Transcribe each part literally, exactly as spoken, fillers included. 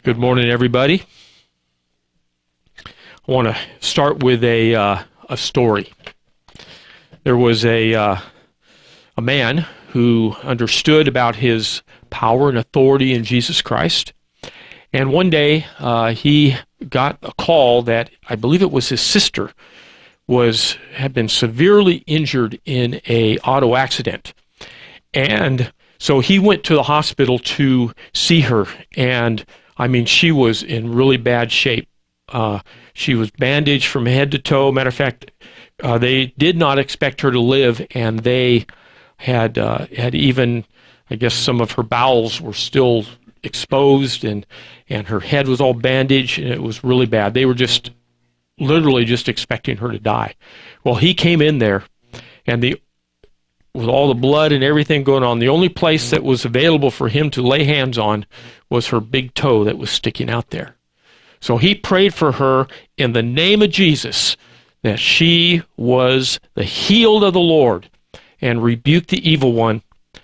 Good morning, everybody. I want to start with a uh, a story. There was a uh, a man who understood about his power and authority in Jesus Christ, and one day uh, he got a call that I believe it was his sister was had been severely injured in a auto accident, and so he went to the hospital to see her. And I mean, she was in really bad shape. Uh, she was bandaged from head to toe. Matter of fact, uh, they did not expect her to live, and they had uh, had even, I guess, some of her bowels were still exposed, and and her head was all bandaged, and it was really bad. They were just literally just expecting her to die. Well, he came in there, and the with all the blood and everything going on, the only place that was available for him to lay hands on was her big toe that was sticking out there. So he prayed for her in the name of Jesus that she was the healed of the Lord, and rebuked the evil one,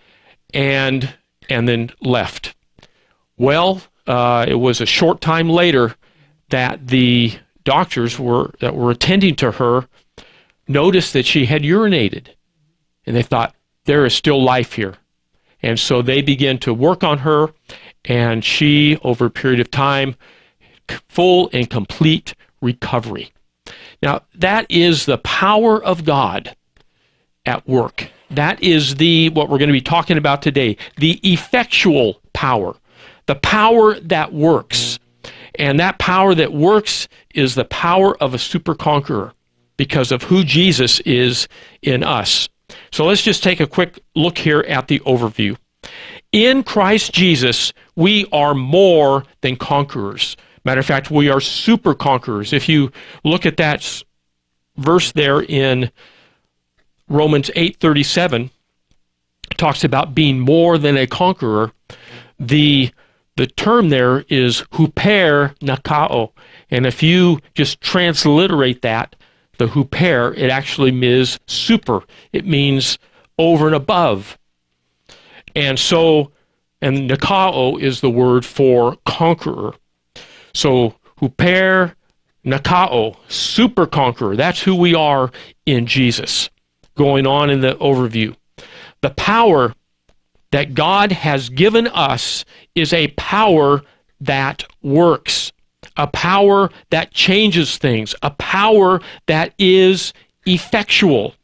and and then left. Well, uh, it was a short time later that the doctors were that were attending to her noticed that she had urinated. And they thought, there is still life here. And so they began to work on her, and she, over a period of time, full and complete recovery. Now, that is the power of God at work. That is the what we're going to be talking about today, the effectual power, the power that works. And that power that works is the power of a super conqueror because of who Jesus is in us. So let's just take a quick look here at the overview. In Christ Jesus, we are more than conquerors. Matter of fact, we are super conquerors. If you look at that verse there in Romans eight thirty-seven, it talks about being more than a conqueror. The the term there is huper nakao. And if you just transliterate that, the huper, it actually means super. It means over and above. And so, and nakao is the word for conqueror. So, huper nakao, super conqueror. That's who we are in Jesus. Going on in the overview. The power that God has given us is a power that works. A power that changes things, a power that is effectual.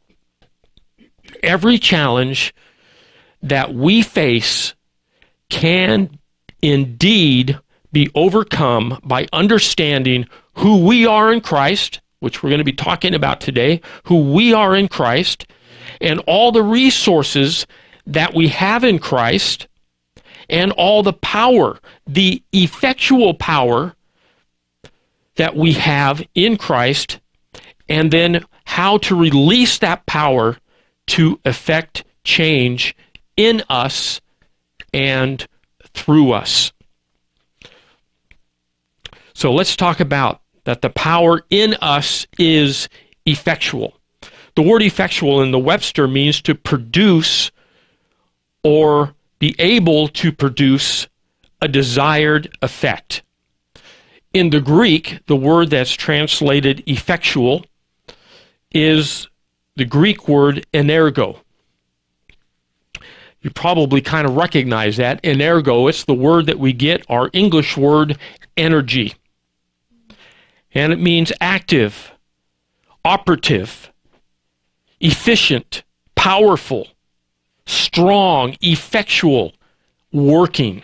Every challenge that we face can indeed be overcome by understanding who we are in Christ, which we're going to be talking about today, who we are in Christ, and all the resources that we have in Christ, and all the power, the effectual power that we have in Christ, and then how to release that power to effect change in us and through us. So let's talk about that the power in us is effectual. The word effectual in the Webster means to produce or be able to produce a desired effect. In the Greek, the word that's translated effectual is the Greek word energo. You probably kind of recognize that. Energo, it's the word that we get our English word energy. And it means active, operative, efficient, powerful, strong, effectual, working.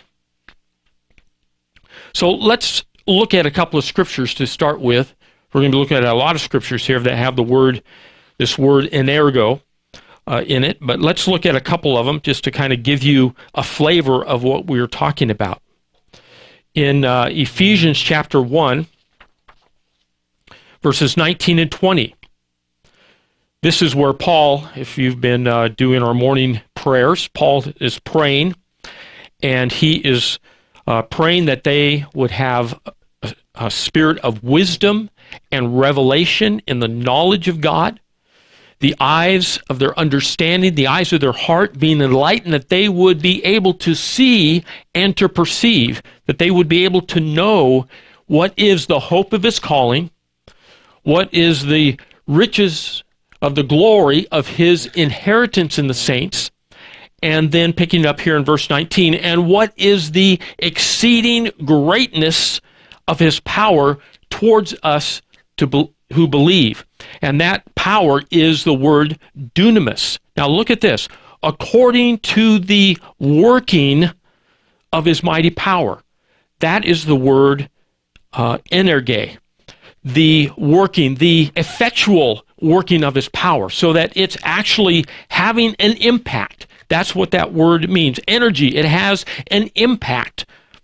So let's look at a couple of scriptures to start with. We're going to be looking at a lot of scriptures here that have the word, this word energo uh, in it. But let's look at a couple of them just to kind of give you a flavor of what we're talking about. In uh, Ephesians chapter one, verses nineteen and twenty. This is where Paul, if you've been uh, doing our morning prayers, Paul is praying, and he is uh, praying that they would have a, a spirit of wisdom and revelation in the knowledge of God, the eyes of their understanding, the eyes of their heart being enlightened, that they would be able to see and to perceive, that they would be able to know what is the hope of his calling, what is the riches of the glory of his inheritance in the saints, and then picking up here in verse nineteen, and what is the exceeding greatness of his power towards us to be, who believe. And that power is the word dunamis. Now look at this. According to the working of his mighty power. That is the word uh, energe. The working, the effectual working of his power, so that it's actually having an impact. That's what that word means. Energy. It has an impact.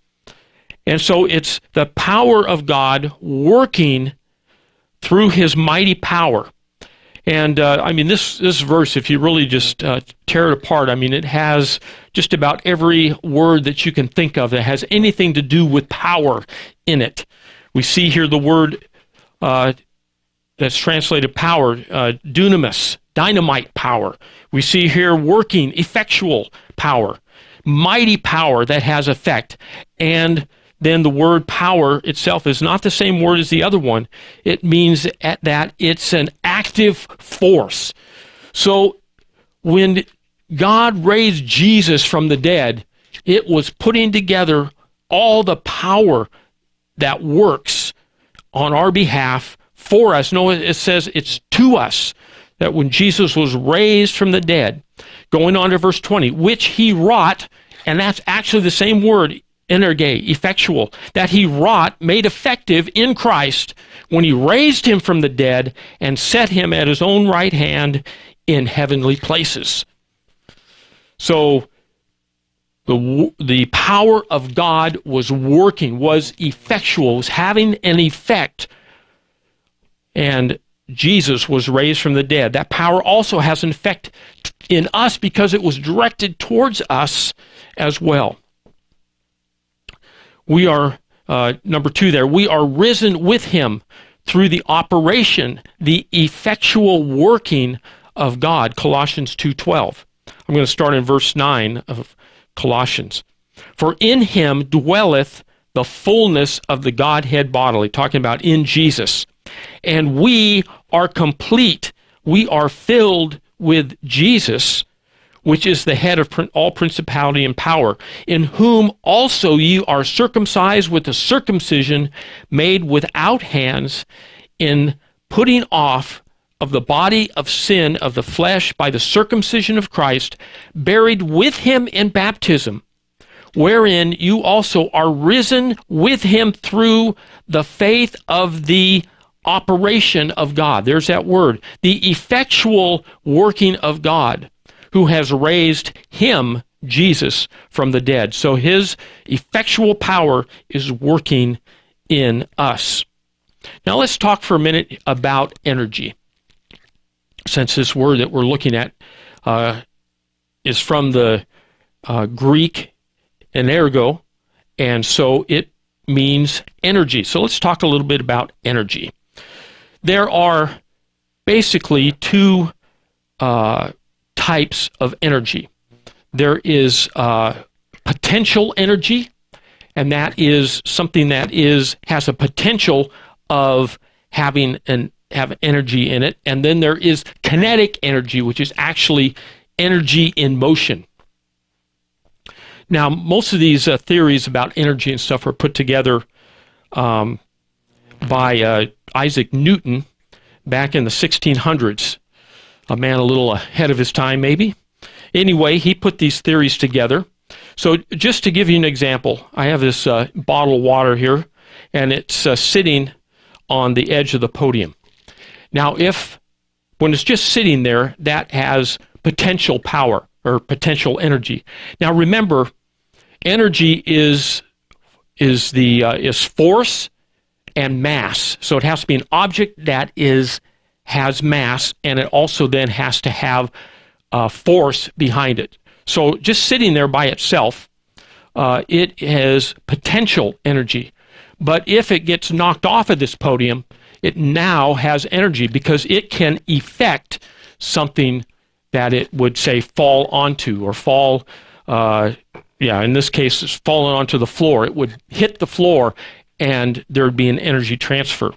And so it's the power of God working through his mighty power. And uh, I mean, this, this verse, if you really just uh, tear it apart, I mean, it has just about every word that you can think of that has anything to do with power in it. We see here the word uh, that's translated power, uh, dunamis, dynamite power. We see here working, effectual power, mighty power that has effect. And then the word power itself is not the same word as the other one. It means that it's an active force. So when God raised Jesus from the dead, it was putting together all the power that works on our behalf for us. No, it says it's to us, that when Jesus was raised from the dead, going on to verse twenty, which he wrought, and that's actually the same word, energe, effectual, that he wrought, made effective in Christ when he raised him from the dead and set him at his own right hand in heavenly places. So the, the power of God was working, was effectual, was having an effect, and Jesus was raised from the dead. That power also has an effect in us because it was directed towards us as well. We are, uh, number two there, we are risen with him through the operation, the effectual working of God, Colossians two twelve. I'm going to start in verse nine of Colossians. For in him dwelleth the fullness of the Godhead bodily, talking about in Jesus. And we are complete. We are filled with Jesus, which is the head of all principality and power, in whom also ye are circumcised with a circumcision made without hands, in putting off of the body of sin of the flesh by the circumcision of Christ, buried with him in baptism, wherein you also are risen with him through the faith of the operation of God. There's that word. The effectual working of God, who has raised him, Jesus, from the dead. So his effectual power is working in us. Now let's talk for a minute about energy, since this word that we're looking at uh, is from the uh, Greek energo, and so it means energy. So let's talk a little bit about energy. There are basically two uh, types of energy. There is uh, potential energy, and that is something that is has a potential of having an have energy in it. And then there is kinetic energy, which is actually energy in motion. Now, most of these uh, theories about energy and stuff are put together um, by uh, Isaac Newton back in the sixteen hundreds. A man a little ahead of his time, maybe. Anyway, he put these theories together. So just to give you an example, I have this uh, bottle of water here, and it's uh, sitting on the edge of the podium. Now, if, when it's just sitting there, that has potential power or potential energy. Now, remember, energy is is the uh, is force and mass. So it has to be an object that is has mass, and it also then has to have uh, force behind it. So just sitting there by itself, uh, it has potential energy. But if it gets knocked off of this podium, it now has energy because it can effect something that it would say fall onto or fall, uh, yeah, in this case, it's falling onto the floor. It would hit the floor and there would be an energy transfer.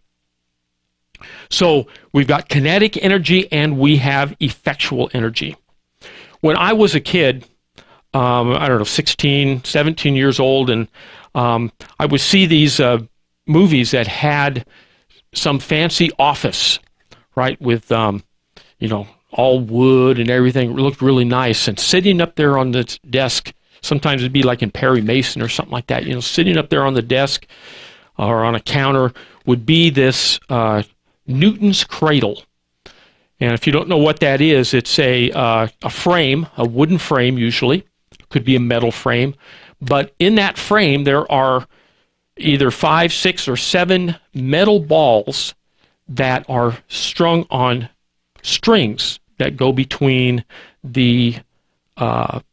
So we've got kinetic energy and we have effectual energy. When I was a kid, um, I don't know, sixteen, seventeen years old, and um, I would see these uh, movies that had some fancy office, right, with, um, you know, all wood and everything. It looked really nice. And sitting up there on the desk, sometimes it'd be like in Perry Mason or something like that, you know, sitting up there on the desk or on a counter would be this uh, Newton's cradle. And if you don't know what that is, it's a uh, a frame, a wooden frame usually. Could be a metal frame. But in that frame, there are either five, six, or seven metal balls that are strung on strings that go between the uh,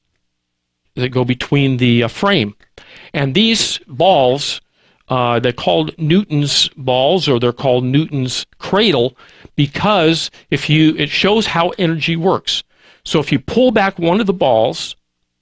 that go between the uh, frame. And these balls, uh, they're called Newton's balls, or they're called Newton's cradle, because if you, it shows how energy works. So if you pull back one of the balls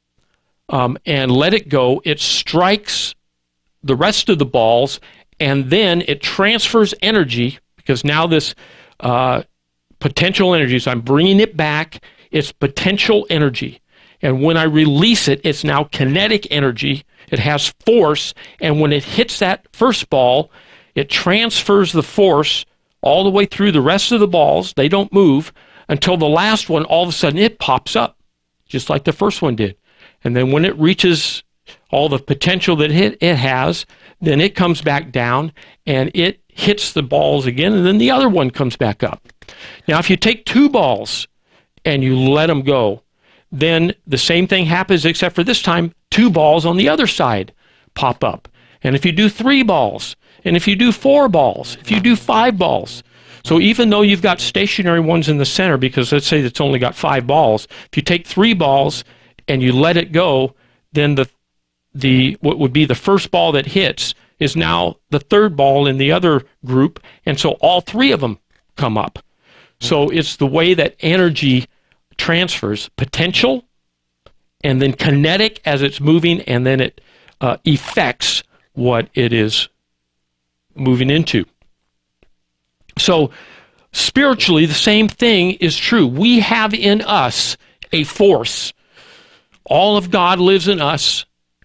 um, and let it go, it strikes the rest of the balls, and then it transfers energy, because now this uh, potential energy, so I'm bringing it back, it's potential energy. And when I release it, it's now kinetic energy. It has force, and when it hits that first ball, it transfers the force all the way through the rest of the balls. They don't move until the last one, all of a sudden, it pops up, just like the first one did. And then when it reaches all the potential that it, it has, then it comes back down, and it hits the balls again, and then the other one comes back up. Now, if you take two balls and you let them go, then the same thing happens, except for this time, two balls on the other side pop up. And if you do three balls, and if you do four balls, if you do five balls, so even though you've got stationary ones in the center, because let's say it's only got five balls, if you take three balls and you let it go, then the the what would be the first ball that hits is now the third ball in the other group, and so all three of them come up. So it's the way that energy transfers, potential, and then kinetic as it's moving, and then it uh, affects what it is moving into. So spiritually, the same thing is true. We have in us a force. All of God lives in us,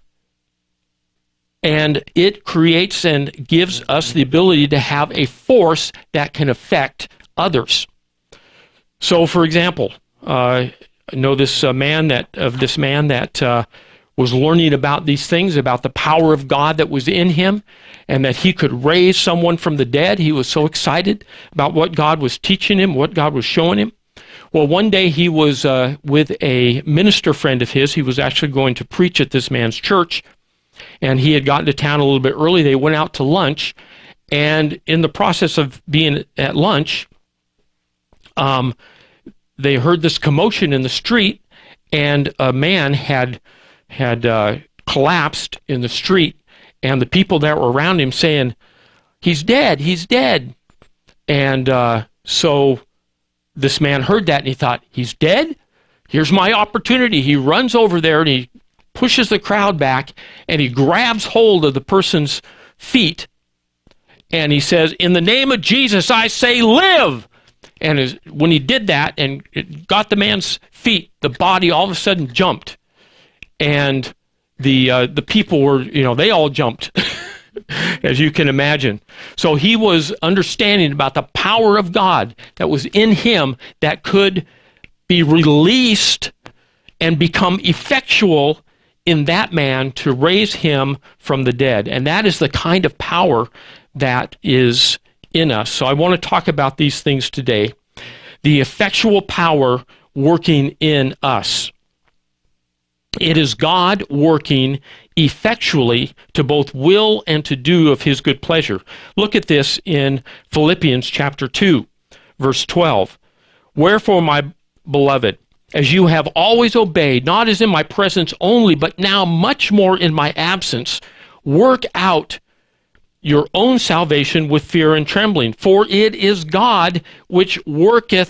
and it creates and gives us the ability to have a force that can affect others. So, for example, uh, I know this uh, man that of this man that uh, was learning about these things, about the power of God that was in him, and that he could raise someone from the dead. He was so excited about what God was teaching him, what God was showing him. Well, one day he was uh, with a minister friend of his. He was actually going to preach at this man's church, and he had gotten to town a little bit early. They went out to lunch, and in the process of being at lunch, um, they heard this commotion in the street, and a man had had uh, collapsed in the street, and the people that were around him saying, "He's dead, he's dead." And uh, so this man heard that, and he thought, "He's dead? Here's my opportunity." He runs over there, and he pushes the crowd back, and he grabs hold of the person's feet, and he says, "In the name of Jesus, I say live!" And as, when he did that and it got the man's feet, the body all of a sudden jumped. And the uh, the people were, you know, they all jumped, as you can imagine. So he was understanding about the power of God that was in him that could be released and become effectual in that man to raise him from the dead. And that is the kind of power that is in us. So I want to talk about these things today. The effectual power working in us. It is God working effectually to both will and to do of his good pleasure. Look at this in Philippians chapter two, verse twelve. "Wherefore, my beloved, as you have always obeyed, not as in my presence only, but now much more in my absence, work out your own salvation with fear and trembling. For it is God which worketh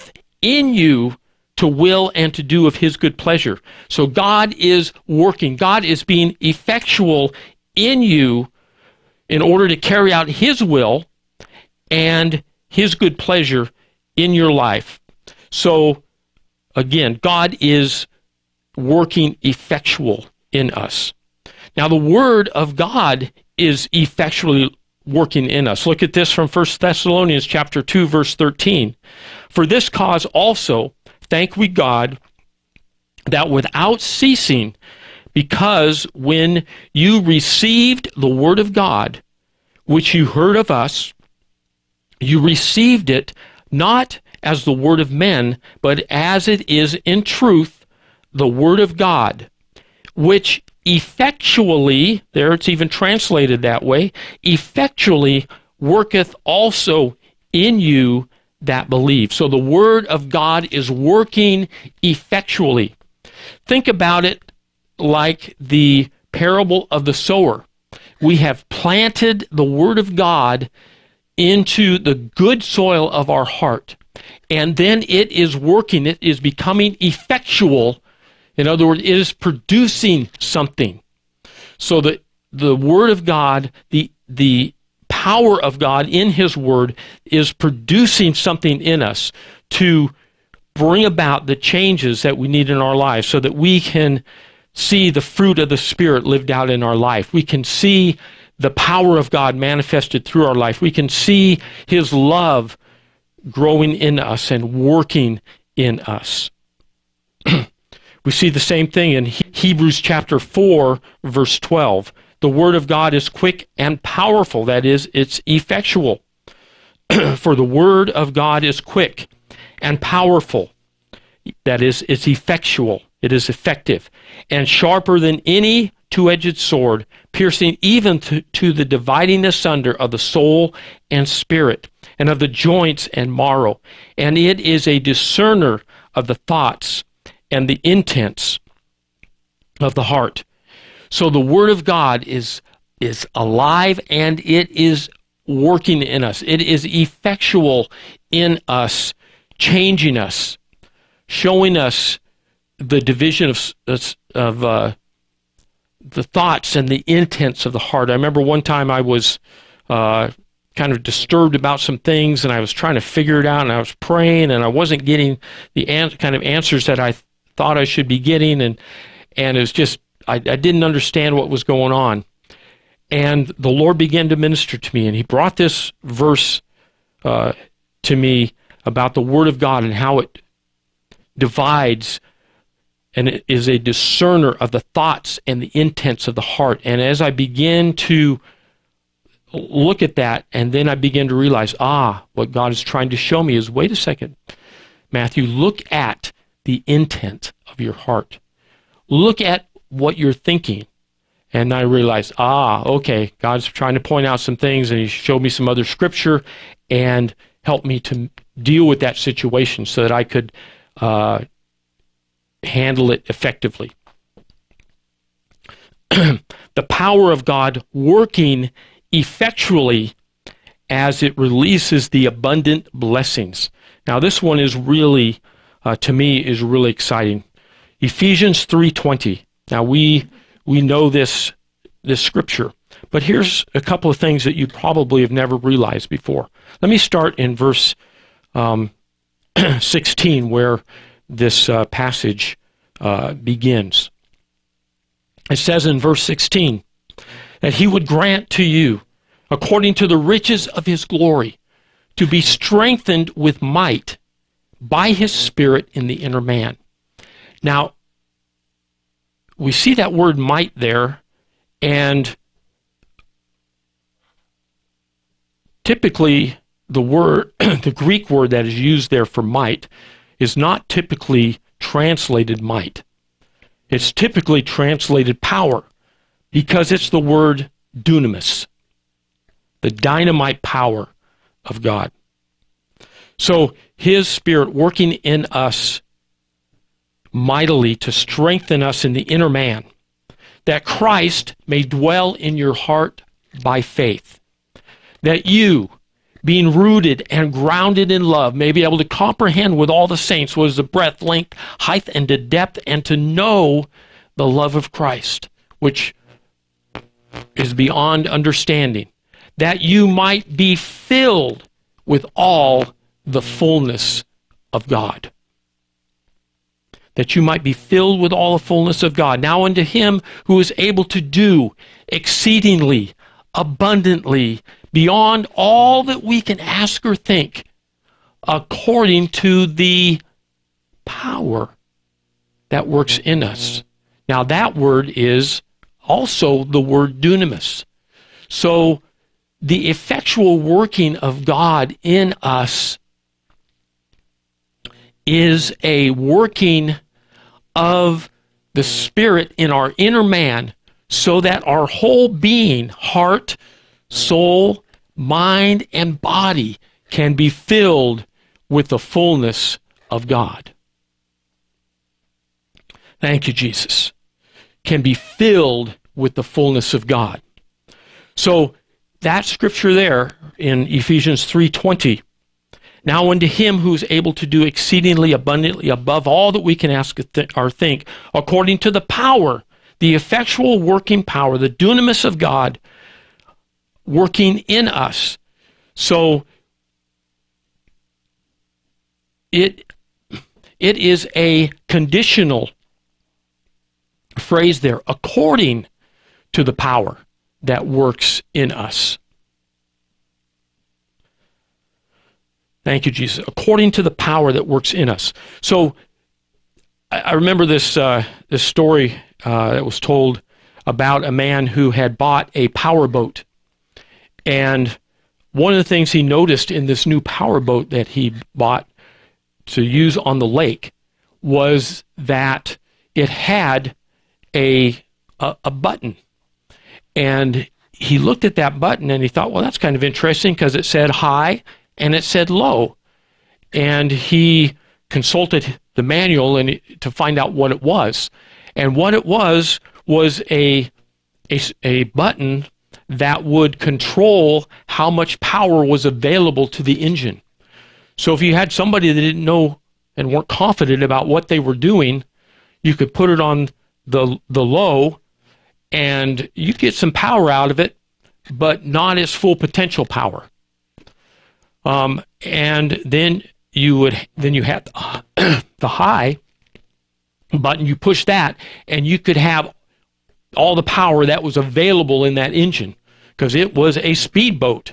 in you to will and to do of his good pleasure. So God is working. God is being effectual in you in order to carry out his will and his good pleasure in your life. So again, God is working effectual in us. Now the word of God is effectually working in us. Look at this from First Thessalonians chapter two, verse thirteen. For this cause also thank we God that without ceasing, because when you received the word of God, which you heard of us, you received it not as the word of men, but as it is in truth, the word of God, which effectually, there it's even translated that way, effectually worketh also in you that believe. So the word of God is working effectually. Think about it like the parable of the sower. We have planted the word of God into the good soil of our heart, and then it is working, it is becoming effectual. In other words, it is producing something. So the the word of God, the the power of God in his word is producing something in us to bring about the changes that we need in our lives so that we can see the fruit of the Spirit lived out in our life. We can see the power of God manifested through our life. We can see his love growing in us and working in us. We see the same thing in Hebrews chapter four, verse twelve. The word of God is quick and powerful. That is, it's effectual. For the word of God is quick and powerful. That is, it's effectual. It is effective. And sharper than any two-edged sword, piercing even to, to the dividing asunder of the soul and spirit, and of the joints and marrow. And it is a discerner of the thoughts and the intents of the heart. So the word of God is, is alive and it is working in us. It is effectual in us, changing us, showing us the division of, of uh, the thoughts and the intents of the heart. I remember one time I was uh, kind of disturbed about some things, and I was trying to figure it out, and I was praying, and I wasn't getting the an- kind of answers that I th- thought I should be getting, and and it was just, I, I didn't understand what was going on. And the Lord began to minister to me, and he brought this verse uh, to me about the Word of God and how it divides and it is a discerner of the thoughts and the intents of the heart. And as I begin to look at that, and then I begin to realize, ah, what God is trying to show me is, wait a second, Matthew, look at the intent of your heart. Look at what you're thinking. And I realized, ah, okay, God's trying to point out some things, and he showed me some other scripture and helped me to deal with that situation so that I could uh, handle it effectively. The power of God working effectually as it releases the abundant blessings. Now this one is really, uh, to me, is really exciting. Ephesians three twenty. Now we we know this this scripture, but here's a couple of things that you probably have never realized before. Let me start in verse um, sixteen, where this uh, passage uh, begins. It says in verse sixteen that he would grant to you, according to the riches of his glory, to be strengthened with might by his Spirit in the inner man. Now, we see that word might there, and typically the word, the Greek word that is used there for might, is not typically translated might. It's typically translated power, because it's the word dunamis, the dynamite power of God. So his Spirit working in us mightily to strengthen us in the inner man, that Christ may dwell in your heart by faith, that you, being rooted and grounded in love, may be able to comprehend with all the saints what is the breadth, length, height, and the depth, and to know the love of Christ, which is beyond understanding, that you might be filled with all the fullness of God. That you might be filled with all the fullness of God. Now unto him who is able to do exceedingly, abundantly, beyond all that we can ask or think, according to the power that works in us. Now that word is also the word dunamis. So the effectual working of God in us is a working of the Spirit in our inner man, so that our whole being, heart, soul, mind, and body can be filled with the fullness of God. Thank you, Jesus. Can be filled with the fullness of God. So that scripture there in Ephesians three twenty, now unto him who is able to do exceedingly abundantly above all that we can ask or think, according to the power, the effectual working power, the dunamis of God working in us. So it it is a conditional phrase there, according to the power that works in us. Thank you, Jesus. According to the power that works in us. So I, I remember this uh, this story uh, that was told about a man who had bought a powerboat. And one of the things he noticed in this new powerboat that he bought to use on the lake was that it had a, a, a button. And he looked at that button and he thought, well, that's kind of interesting because it said high and it said low. And he consulted the manual and to find out what it was. And what it was was a, a, a button that would control how much power was available to the engine. So if you had somebody that didn't know and weren't confident about what they were doing, you could put it on the the low and you get some power out of it, but not its full potential power. Um, and then you would then you had the, the high button. You push that, and you could have all the power that was available in that engine because it was a speedboat.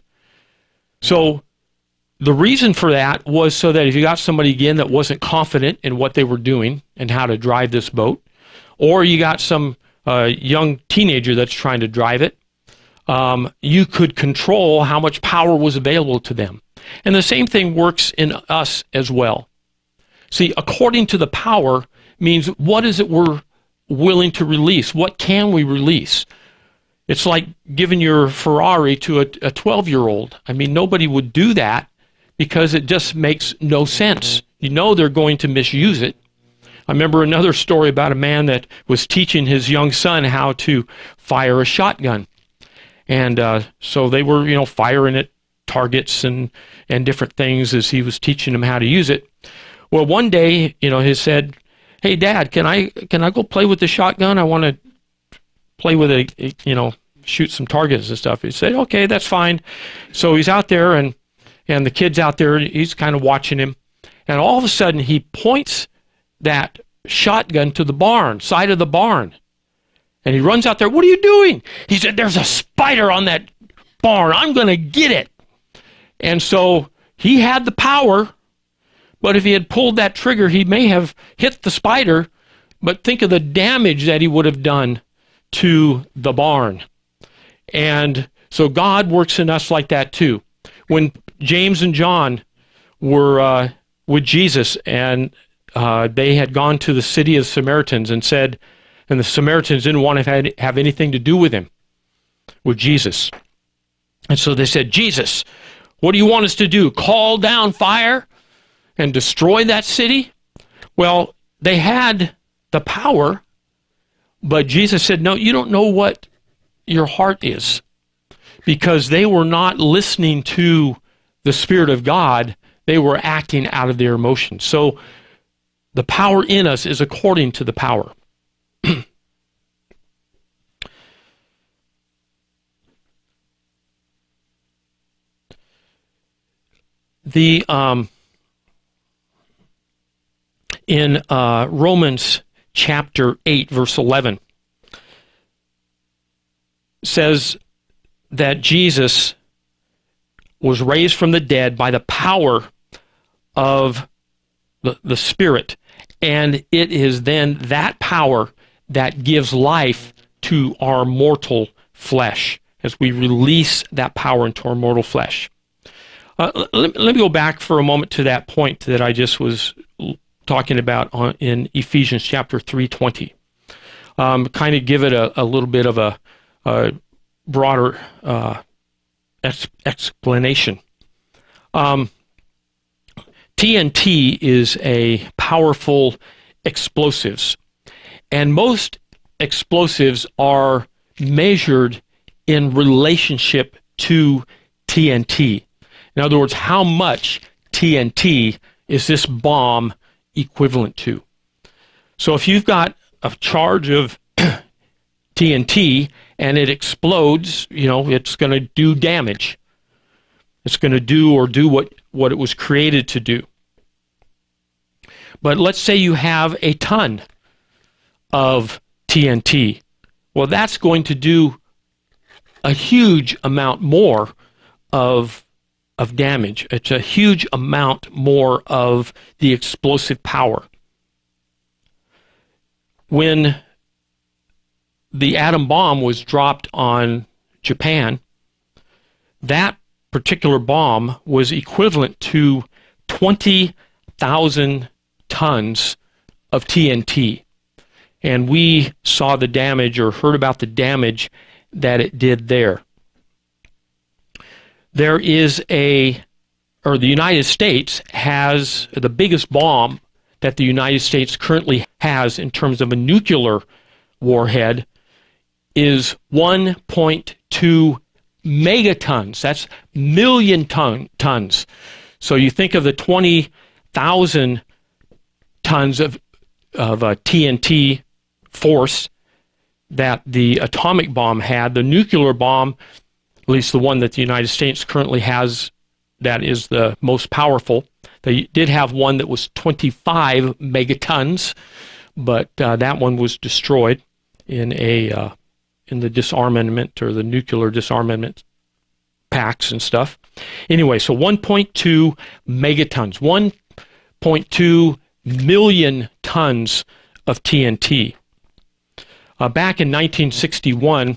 So the reason for that was so that if you got somebody again that wasn't confident in what they were doing and how to drive this boat, or you got some uh, young teenager that's trying to drive it, um, you could control how much power was available to them. And the same thing works in us as well. See, according to the power means what is it we're willing to release? What can we release? It's like giving your Ferrari to a, a twelve-year-old. I mean, nobody would do that because it just makes no sense. You know they're going to misuse it. I remember another story about a man that was teaching his young son how to fire a shotgun. And uh, so they were, you know, firing at targets and, and different things as he was teaching him how to use it. Well, one day, you know, he said, "Hey, Dad, can I can I go play with the shotgun? I want to play with it, you know, shoot some targets and stuff." He said, "Okay, that's fine." So he's out there, and and the kid's out there. He's kind of watching him, and all of a sudden he points that shotgun to the barn, side of the barn, and he runs out there. "What are you doing?" He said, "There's a spider on that barn. I'm going to get it." And so he had the power. But if he had pulled that trigger, he may have hit the spider, but think of the damage that he would have done to the barn. And so God works in us like that too. When James and John were uh, with Jesus and uh, they had gone to the city of the Samaritans and said, and the Samaritans didn't want to have anything to do with him, with Jesus. And so they said, "Jesus, what do you want us to do? Call down fire and destroy that city?" Well, they had the power, but Jesus said, "No, you don't know what your heart is," because they were not listening to the Spirit of God, they were acting out of their emotions. So the power in us is according to the power. the um, in uh, Romans chapter eight, verse eleven, says that Jesus was raised from the dead by the power of the, the Spirit. And it is then that power that gives life to our mortal flesh as we release that power into our mortal flesh. Uh, let, let me go back for a moment to that point that I just was talking about on, in Ephesians chapter three twenty. Um, kind of give it a, a little bit of a, a broader uh, ex- explanation. Um, T N T is a powerful explosives, and most explosives are measured in relationship to T N T. In other words, how much T N T is this bomb equivalent to? So if you've got a charge of T N T and it explodes, you know, it's going to do damage. It's going to do or do what, what it was created to do. But let's say you have a ton of T N T. Well, that's going to do a huge amount more of, of damage. It's a huge amount more of the explosive power. When the atom bomb was dropped on Japan, that particular bomb was equivalent to twenty thousand tons of T N T. And we saw the damage or heard about the damage that it did there. There is a, or the United States has the biggest bomb that the United States currently has in terms of a nuclear warhead is one point two megatons. That's million ton, tons. So you think of the twenty thousand tons of, of uh, T N T force that the atomic bomb had. The nuclear bomb, at least the one that the United States currently has, that is the most powerful. They did have one that was twenty-five megatons, but uh, that one was destroyed in a uh, in the disarmament or the nuclear disarmament pacts and stuff. Anyway, so one point two megatons, one point two million tons of T N T. Uh, back in nineteen sixty-one,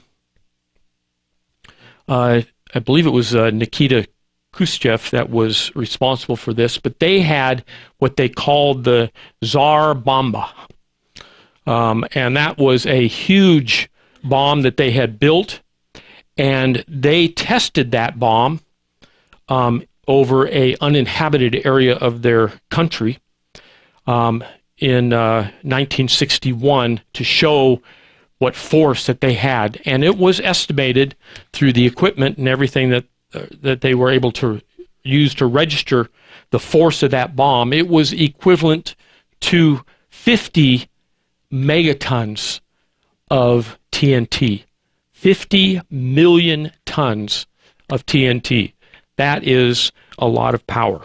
uh, I believe it was uh, Nikita Khrushchev that was responsible for this, but they had what they called the Tsar Bomba. Um, and that was a huge bomb that they had built, and they tested that bomb um, over a uninhabited area of their country um, in uh, nineteen sixty-one to show what force that they had. And it was estimated through the equipment and everything that uh, that they were able to use to register the force of that bomb. It was equivalent to fifty megatons of T N T. fifty million tons of T N T. That is a lot of power.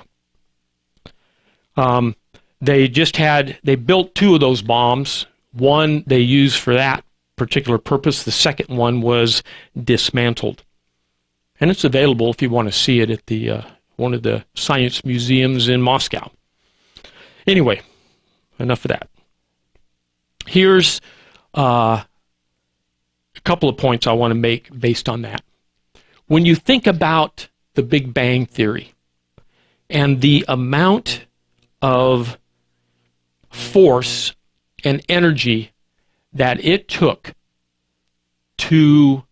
Um, they just had, they built two of those bombs. One they used for that particular purpose. The second one was dismantled. And it's available if you want to see it at the uh, one of the science museums in Moscow. Anyway, enough of that. Here's uh, a couple of points I want to make based on that. When you think about the Big Bang Theory and the amount of force and energy that it took to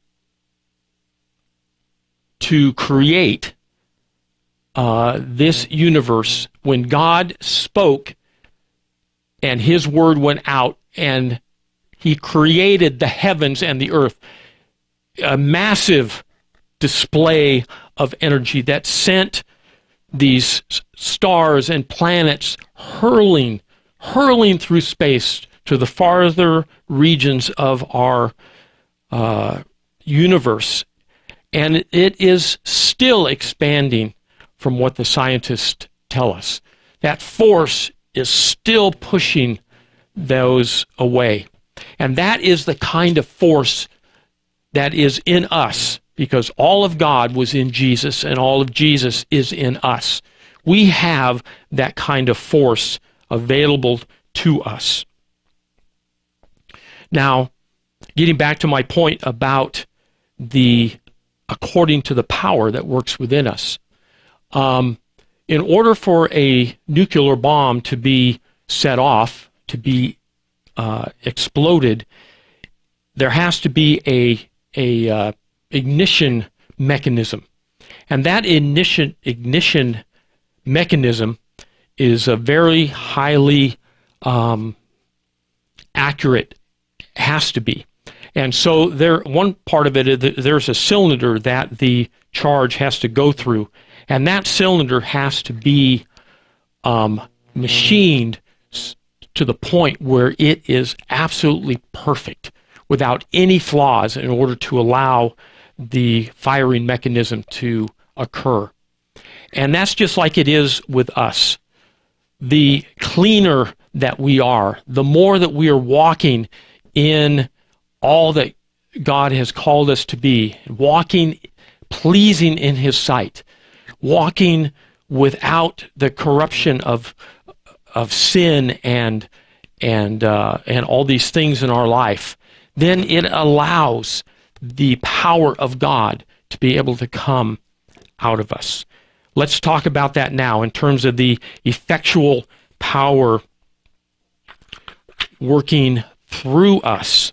to create uh, this universe, when God spoke and his word went out and he created the heavens and the earth, a massive display of energy that sent these stars and planets hurling, hurling through space to the farther regions of our uh, universe. And it is still expanding from what the scientists tell us. That force is still pushing those away. And that is the kind of force that is in us, because all of God was in Jesus and all of Jesus is in us. We have that kind of force available to us. Now, getting back to my point about the according to the power that works within us. Um, in order for a nuclear bomb to be set off, to be uh, exploded, there has to be a, a uh, ignition mechanism. And that ignition, ignition mechanism is a very highly um, accurate, has to be. And so there, one part of it is there's a cylinder that the charge has to go through, and that cylinder has to be um, machined to the point where it is absolutely perfect, without any flaws, in order to allow the firing mechanism to occur. And that's just like it is with us. The cleaner that we are, the more that we are walking in all that God has called us to be, walking pleasing in His sight, walking without the corruption of of sin and and uh, and all these things in our life, then it allows the power of God to be able to come out of us. Let's talk about that now in terms of the effectual power working through us.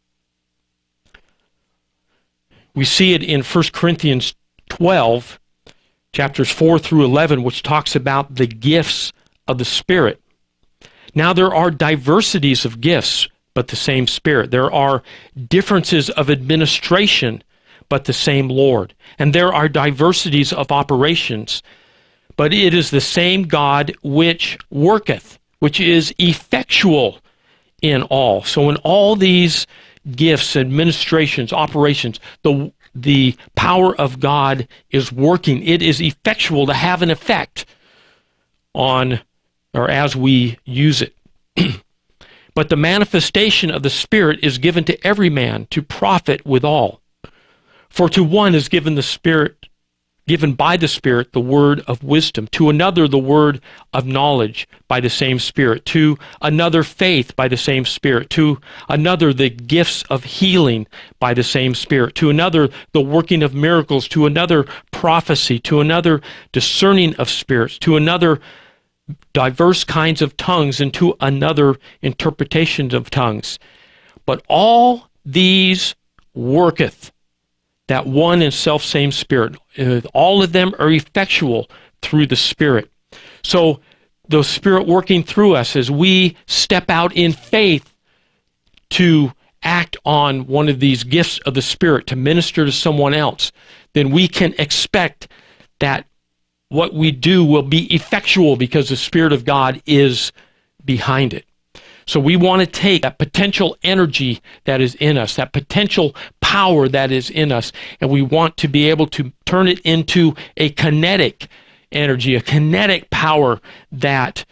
We see it in First Corinthians twelve, chapters four through eleven, which talks about the gifts of the Spirit. Now there are diversities of gifts, but the same Spirit. There are differences of administration, but the same Lord. And there are diversities of operations, but it is the same God which worketh, which is effectual in all. So in all these gifts, administrations, operations, the the power of God is working. It is effectual to have an effect on, or as we use it. But the manifestation of the Spirit is given to every man to profit withal. For to one is given the Spirit, given by the Spirit the word of wisdom, to another the word of knowledge by the same Spirit, to another faith by the same Spirit, to another the gifts of healing by the same Spirit, to another the working of miracles, to another prophecy, to another discerning of spirits, to another diverse kinds of tongues, and to another interpretations of tongues. But all these worketh that one and self-same Spirit. All of them are effectual through the Spirit. So the Spirit working through us as we step out in faith to act on one of these gifts of the Spirit, to minister to someone else, then we can expect that what we do will be effectual because the Spirit of God is behind it. So we want to take that potential energy that is in us, that potential power that is in us, and we want to be able to turn it into a kinetic energy, a kinetic power that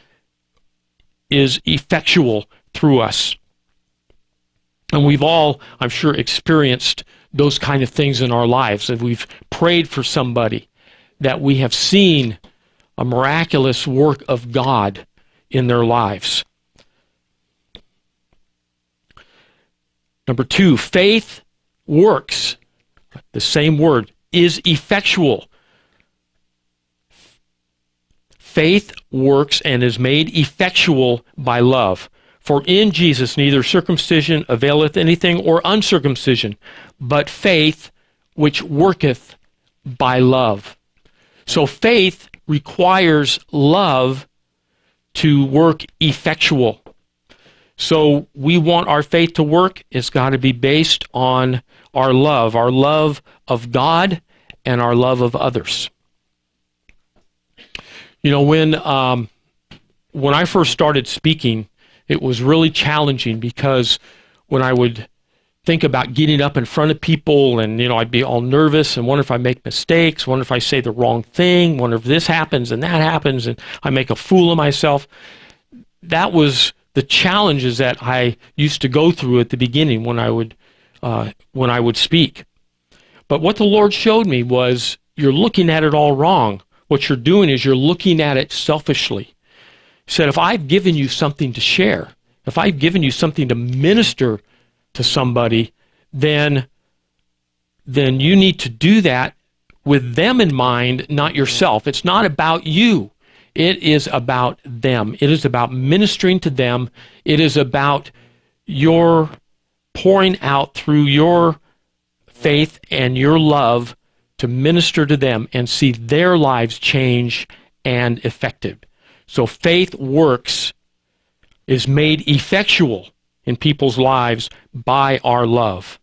is effectual through us. And we've all, I'm sure, experienced those kind of things in our lives. If we've prayed for somebody, that we have seen a miraculous work of God in their lives. Number two, faith works, the same word, is effectual. Faith works and is made effectual by love. For in Jesus neither circumcision availeth anything or uncircumcision, but faith which worketh by love. So faith requires love to work effectual. So we want our faith to work. It's got to be based on our love, our love of God and our love of others. You know, when um, when I first started speaking, it was really challenging because when I would think about getting up in front of people and, you know, I'd be all nervous and wonder if I make mistakes, wonder if I say the wrong thing, wonder if this happens and that happens and I make a fool of myself. That was the challenges that I used to go through at the beginning when I would uh, when I would speak. But what the Lord showed me was you're looking at it all wrong. What you're doing is you're looking at it selfishly. He said, if I've given you something to share, if I've given you something to minister to somebody, then, then you need to do that with them in mind, not yourself. It's not about you. It is about them. It is about ministering to them. It is about your pouring out through your faith and your love to minister to them and see their lives change and effective. So faith works, is made effectual in people's lives by our love.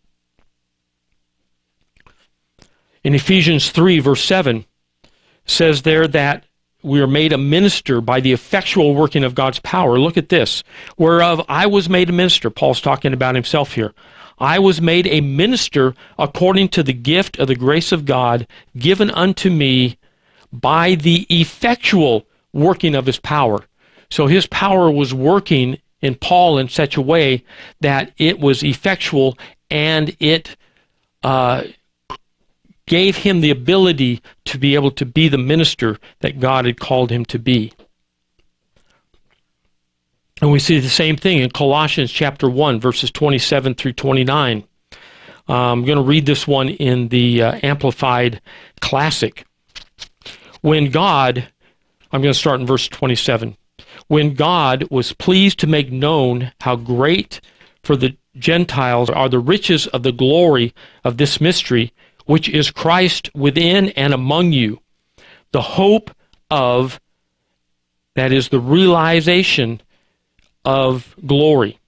In Ephesians three, verse seven, says there that we are made a minister by the effectual working of God's power. Look at this. Whereof I was made a minister. Paul's talking about himself here. I was made a minister according to the gift of the grace of God given unto me by the effectual working of his power. So his power was working in Paul in such a way that it was effectual, and it uh, gave him the ability to be able to be the minister that God had called him to be. And we see the same thing in Colossians chapter one, verses twenty-seven through twenty-nine. Uh, I'm going to read this one in the uh, Amplified Classic. When God, I'm going to start in verse twenty-seven. When God was pleased to make known how great for the Gentiles are the riches of the glory of this mystery, which is Christ within and among you, the hope of, that is the realization of glory.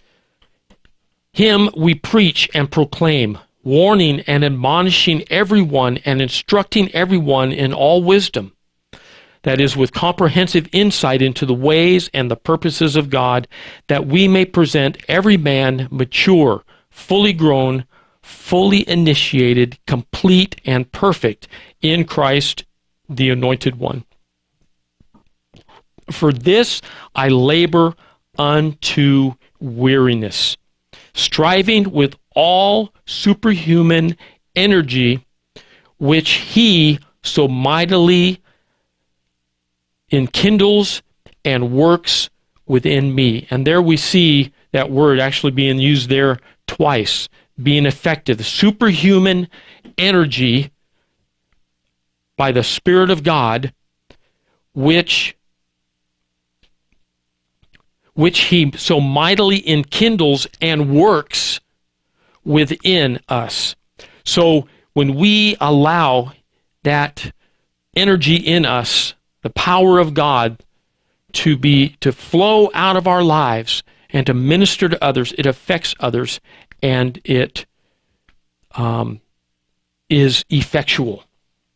Him we preach and proclaim, warning and admonishing everyone and instructing everyone in all wisdom, that is, with comprehensive insight into the ways and the purposes of God, that we may present every man mature, fully grown, fully initiated, complete, and perfect in Christ, the Anointed One. For this I labor unto weariness, striving with all superhuman energy, which he so mightily enkindles and works within me. And there we see that word actually being used there twice, being effective. The superhuman energy by the Spirit of God, which which he so mightily enkindles and works within us. So when we allow that energy in us, the power of God, to be to flow out of our lives and to minister to others, it affects others, and it um, is effectual.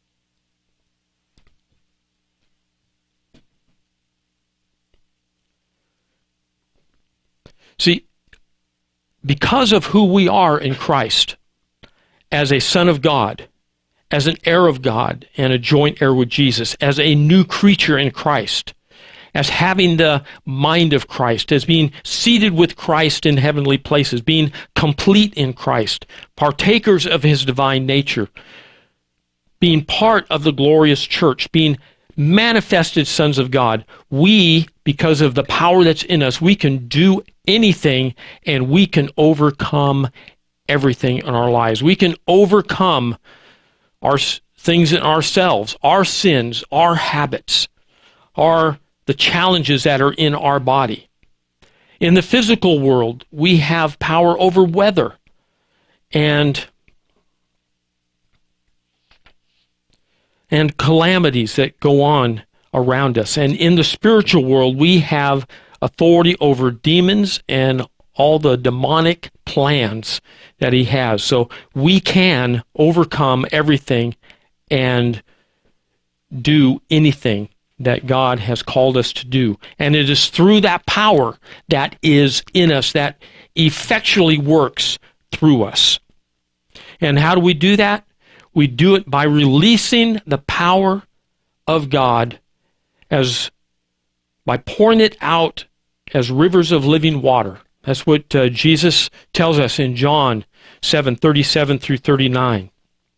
See, because of who we are in Christ, as a son of God, as an heir of God and a joint heir with Jesus, as a new creature in Christ, as having the mind of Christ, as being seated with Christ in heavenly places, being complete in Christ, partakers of his divine nature, being part of the glorious church, being manifested sons of God, we, because of the power that's in us, we can do anything, and we can overcome everything in our lives. We can overcome our things in ourselves, our sins, our habits, our the challenges that are in our body. In the physical world, we have power over weather and and calamities that go on around us. And in the spiritual world, we have authority over demons and all the demonic plans that he has. So we can overcome everything and do anything that God has called us to do. And it is through that power that is in us, that effectually works through us. And how do we do that? We do it by releasing the power of God as by pouring it out as rivers of living water. That's what uh, Jesus tells us in John seven, thirty-seven through thirty-nine.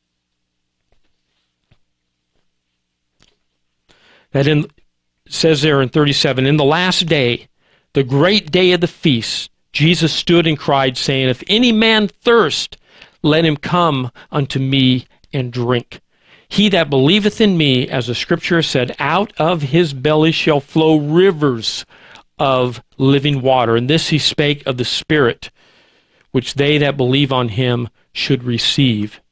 That in, says there in thirty-seven, in the last day, the great day of the feast, Jesus stood and cried, saying, if any man thirst, let him come unto me and drink. He that believeth in me, as the scripture said, out of his belly shall flow rivers of living water. And this he spake of the Spirit, which they that believe on him should receive.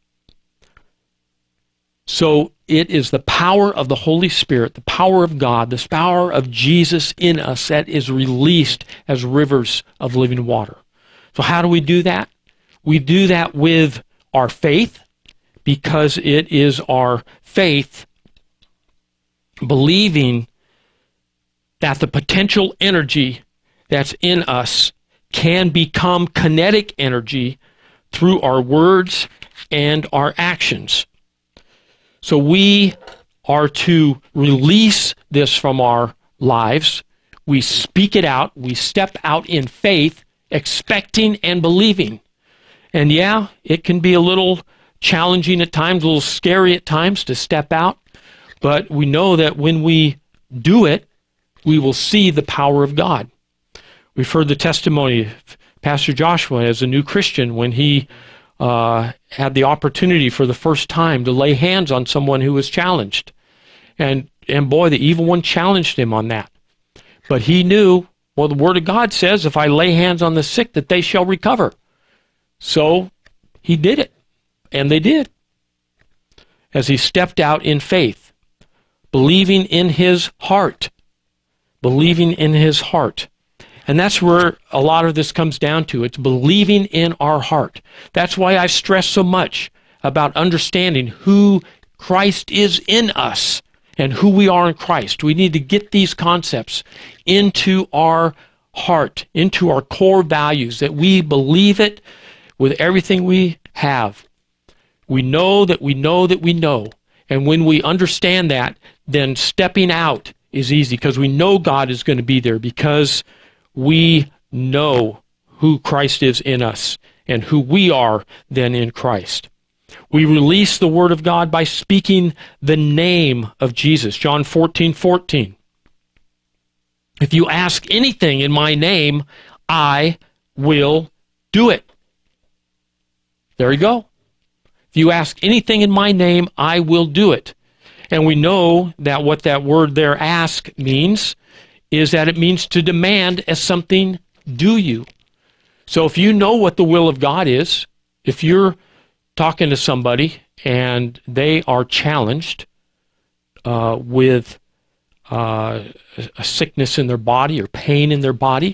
So it is the power of the Holy Spirit, the power of God, this power of Jesus in us that is released as rivers of living water. So how do we do that? We do that with our faith, because it is our faith believing that the potential energy that's in us can become kinetic energy through our words and our actions. So we are to release this from our lives. We speak it out. We step out in faith, expecting and believing. And yeah, it can be a little challenging at times, a little scary at times to step out. But we know that when we do it, we will see the power of God. We've heard the testimony of Pastor Joshua as a new Christian when he uh, had the opportunity for the first time to lay hands on someone who was challenged. And, and boy, the evil one challenged him on that. But he knew, well, the Word of God says, if I lay hands on the sick, that they shall recover. So he did it. And they did. As he stepped out in faith, believing in his heart. Believing in his heart. And that's where a lot of this comes down to. It's believing in our heart. That's why I stress so much about understanding who Christ is in us and who we are in Christ. We need to get these concepts into our heart, into our core values, that we believe it with everything we have. We know that we know that we know. And when we understand that, then stepping out is easy because we know God is going to be there, because we know who Christ is in us and who we are then in Christ. We release the Word of God by speaking the name of Jesus. John fourteen fourteen. If you ask anything in my name, I will do it. There you go. If you ask anything in my name, I will do it. And we know that what that word there, ask, means is that it means to demand as something due you. So if you know what the will of God is, if you're talking to somebody and they are challenged uh, with uh, a sickness in their body or pain in their body,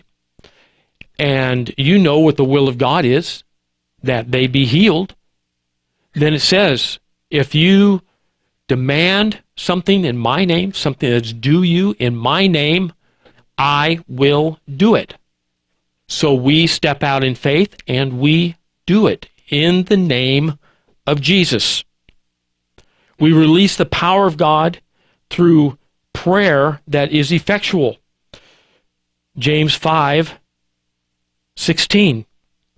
and you know what the will of God is, that they be healed, then it says, if you demand something in my name, something that's due you in my name, I will do it. So we step out in faith and we do it in the name of Jesus. We release the power of God through prayer that is effectual. James five sixteen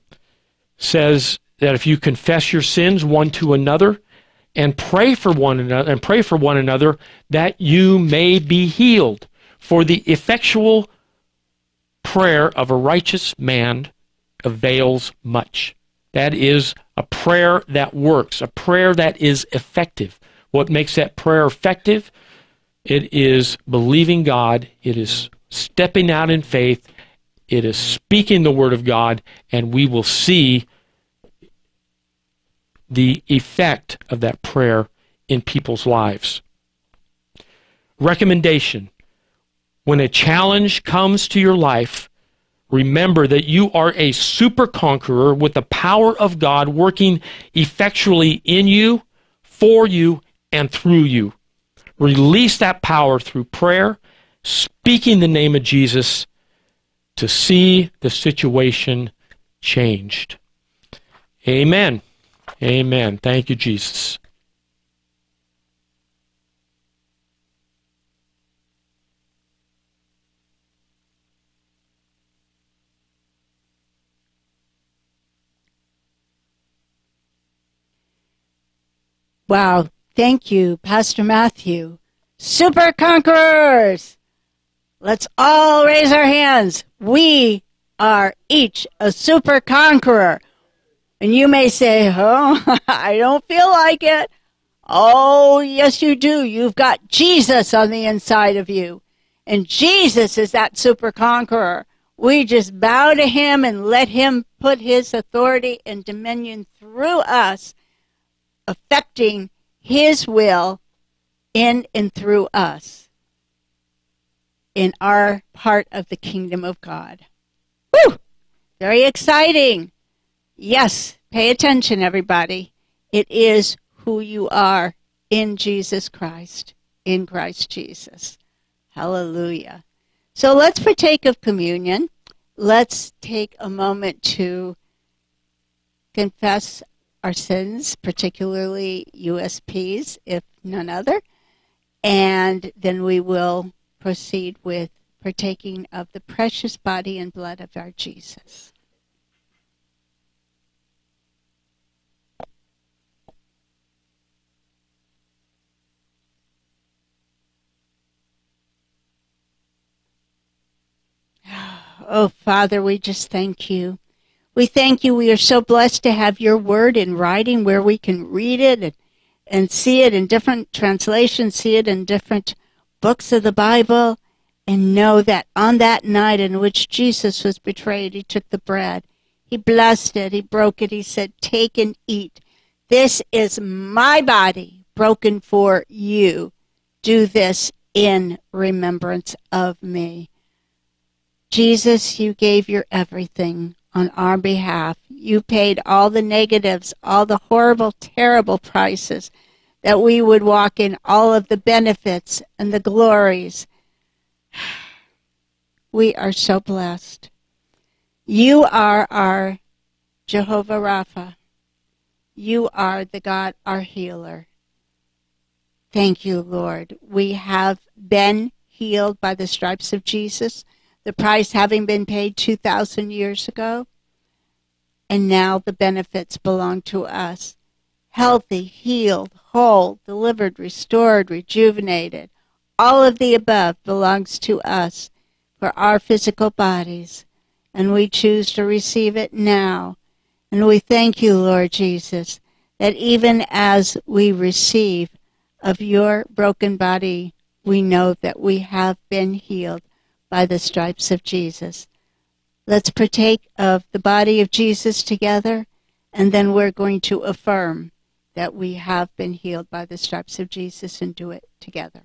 says that if you confess your sins one to another and pray for one another and pray for one another, that you may be healed. For the effectual prayer of a righteous man avails much. That is a prayer that works, a prayer that is effective. What makes that prayer effective? It is believing God, it is stepping out in faith, it is speaking the Word of God, and we will see the effect of that prayer in people's lives. Recommendation. When a challenge comes to your life, remember that you are a super conqueror with the power of God working effectually in you, for you, and through you. release that power through prayer, speaking the name of Jesus, to see the situation changed. Amen. Amen. Thank you, Jesus. Wow. Thank you, Pastor Matthew. Super conquerors! Let's all raise our hands. We are each a super conqueror. And you may say, oh, I don't feel like it. Oh, yes, you do. You've got Jesus on the inside of you. And Jesus is that super conqueror. We just bow to him and let him put his authority and dominion through us, affecting his will in and through us in our part of the kingdom of God. Woo! Very exciting. Yes, pay attention, everybody. It is who you are in Jesus Christ, in Christ Jesus. Hallelujah. So let's partake of communion. Let's take a moment to confess our sins, particularly U S Ps, if none other. And then we will proceed with partaking of the precious body and blood of our Jesus. Oh, Father, we just thank you. We thank you. We are so blessed to have your word in writing where we can read it and, and see it in different translations, see it in different books of the Bible, and know that on that night in which Jesus was betrayed, he took the bread. He blessed it. He broke it. He said, take and eat. This is my body broken for you. Do this in remembrance of me. Jesus, you gave your everything on our behalf. You paid all the negatives, all the horrible, terrible prices, that we would walk in all of the benefits and the glories. We are so blessed. You are our Jehovah Rapha. You are the God, our healer. Thank you, Lord. We have been healed by the stripes of Jesus, the price having been paid two thousand years ago. And now the benefits belong to us. Healthy, healed, whole, delivered, restored, rejuvenated. All of the above belongs to us for our physical bodies. And we choose to receive it now. And we thank you, Lord Jesus, that even as we receive of your broken body, we know that we have been healed by the stripes of Jesus. Let's partake of the body of Jesus together, and then we're going to affirm that we have been healed by the stripes of Jesus, and do it together.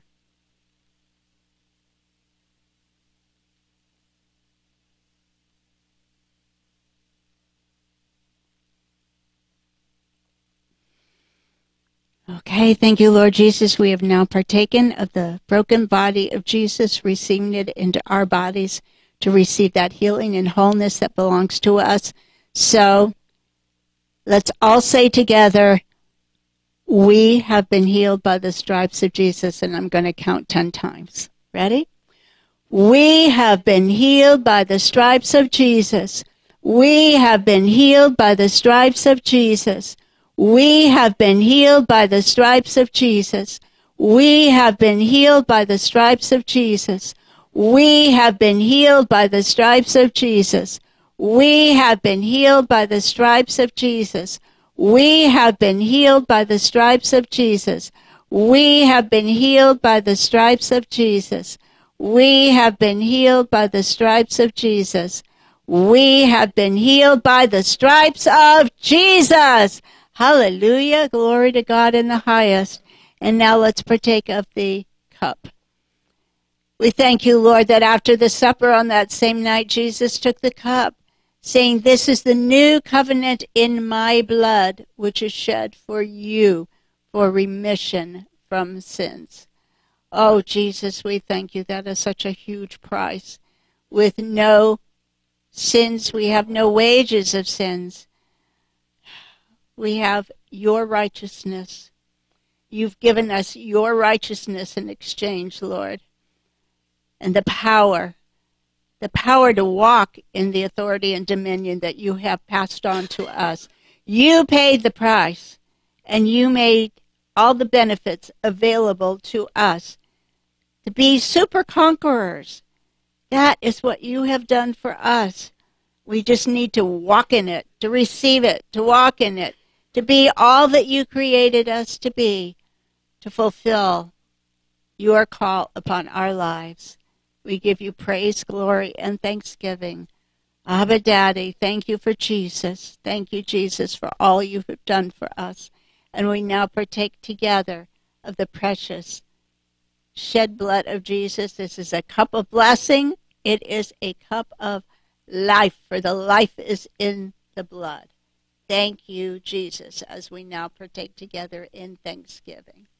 Okay, thank you, Lord Jesus. We have now partaken of the broken body of Jesus, receiving it into our bodies to receive that healing and wholeness that belongs to us. So let's all say together, we have been healed by the stripes of Jesus, and I'm going to count ten times. Ready? We have been healed by the stripes of Jesus. We have been healed by the stripes of Jesus. We have been healed by the stripes of Jesus. We have been healed by the stripes of Jesus. We have been healed by the stripes of Jesus. We have been healed by the stripes of Jesus. We have been healed by the stripes of Jesus. We have been healed by the stripes of Jesus. We have been healed by the stripes of Jesus. We have been healed by the stripes of Jesus. Hallelujah. Glory to God in the highest. And now let's partake of the cup. We thank you, Lord, that after the supper on that same night, Jesus took the cup, saying, this is the new covenant in my blood, which is shed for you for remission from sins. Oh, Jesus, we thank you. That is such a huge price. With no sins, we have no wages of sins. We have your righteousness. You've given us your righteousness in exchange, Lord. And the power, the power to walk in the authority and dominion that you have passed on to us. You paid the price, and you made all the benefits available to us to be super conquerors. That is what you have done for us. We just need to walk in it, to receive it, to walk in it, to be all that you created us to be, to fulfill your call upon our lives. We give you praise, glory, and thanksgiving. Abba, Daddy, thank you for Jesus. Thank you, Jesus, for all you've done for us. And we now partake together of the precious shed blood of Jesus. This is a cup of blessing. It is a cup of life, for the life is in the blood. Thank you, Jesus, as we now partake together in thanksgiving.